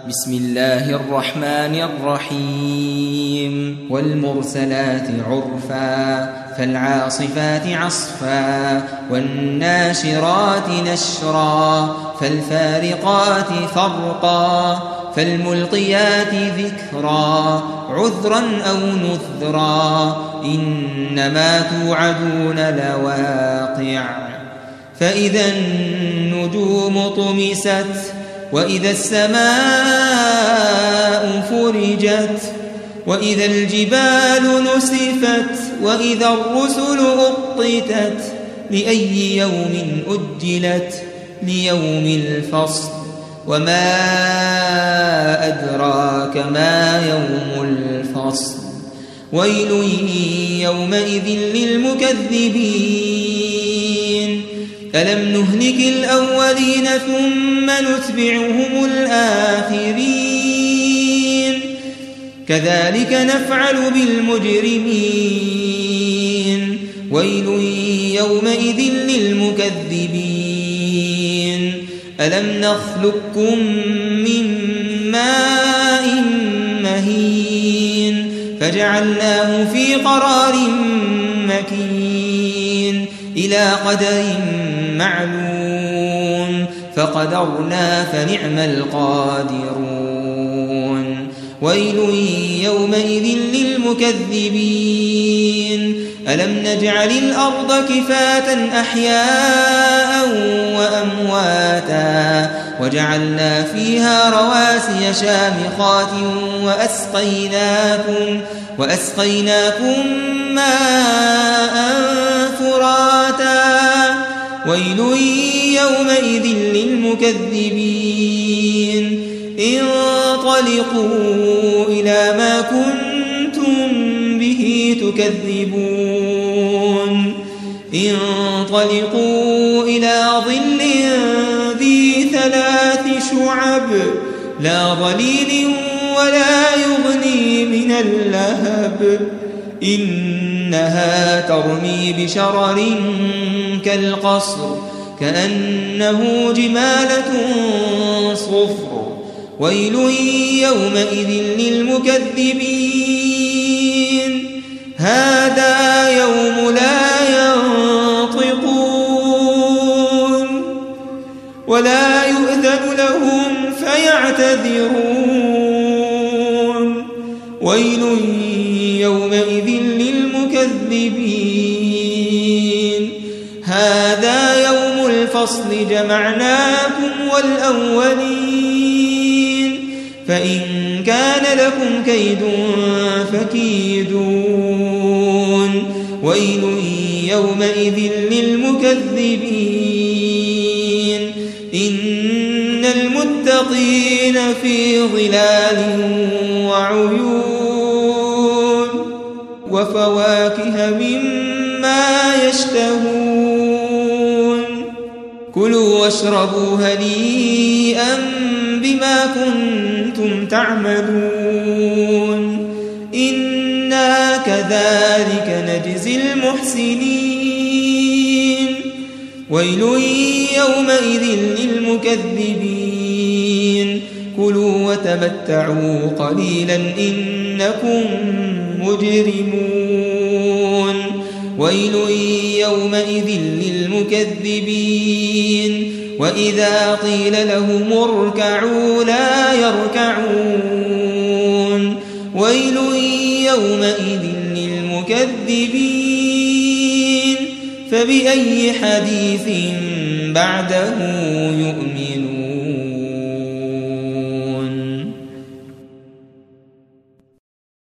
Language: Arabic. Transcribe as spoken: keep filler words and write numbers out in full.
بسم الله الرحمن الرحيم والمرسلات عرفا فالعاصفات عصفا والناشرات نشرا فالفارقات فرقا فالملقيات ذكرا عذرا أو نذرا إنما توعدون لواقع فإذا النجوم طمست وإذا السماء فرجت وإذا الجبال نسفت وإذا الرسل أقتت لأي يوم أجلت ليوم الفصل وما أدراك ما يوم الفصل ويل يومئذ للمكذبين ألم نهلك الأولين ثم نتبعهم الآخرين كذلك نفعل بالمجرمين ويل يومئذ للمكذبين ألم نخلقكم من ماء مهين فجعلناه في قرار مكين إلى قدر معلوم فقدرنا فنعم القادرون ويل يومئذ للمكذبين ألم نجعل الأرض كفاة أحياء وأمواتا وجعلنا فيها رواسي شامخات وأسقيناكم, وأسقيناكم ماء فراتا ويل يومئذ للمكذبين انطلقوا إلى ما كنتم به تكذبون انطلقوا إلى ظل ذي ثلاث شعب لا ظليل ولا يغني من اللهب إنها ترمي بشرر كالقصر كأنه جمالة صفر ويل يومئذ للمكذبين هذا يوم لا ينطقون ولا يؤذن لهم فيعتذرون ويل يومئذ للمكذبين هذا يوم الفصل جمعناكم والأولين فإن كان لكم كيد فكيدون ويل يومئذ للمكذبين إن المتقين في ظلال وعيون وفواكه مما يشتهون كلوا واشربوا هنيئا بما كنتم تعملون إنا كذلك نجزي المحسنين ويل يومئذ للمكذبين كلوا وتمتعوا قليلا إنكم مجرمون ويل يومئذ للمكذبين وإذا قيل لهم اركعوا لا يركعون ويل يومئذ للمكذبين فبأي حديث بعده يؤمنون